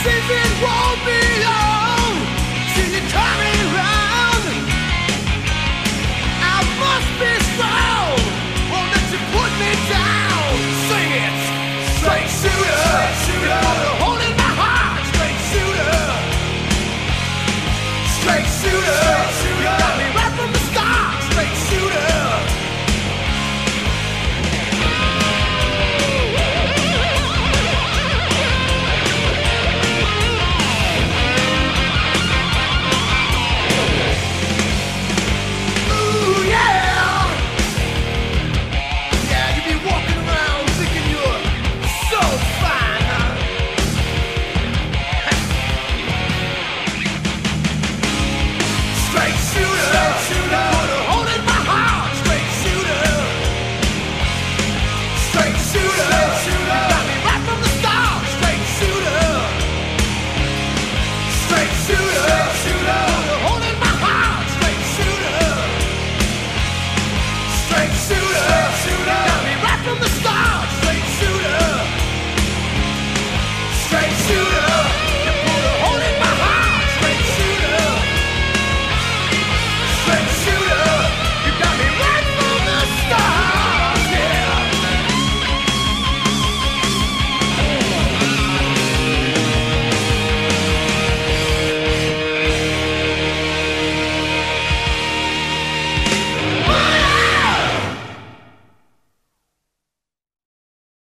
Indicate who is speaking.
Speaker 1: seems it won't be long till you're coming round. I must be strong, won't let you put me down. Sing it, straight shooter, straight shooter. You're holding my heart, straight shooter, straight shooter, straight shooter. You got me right from the start, straight shooter. Straight shooter.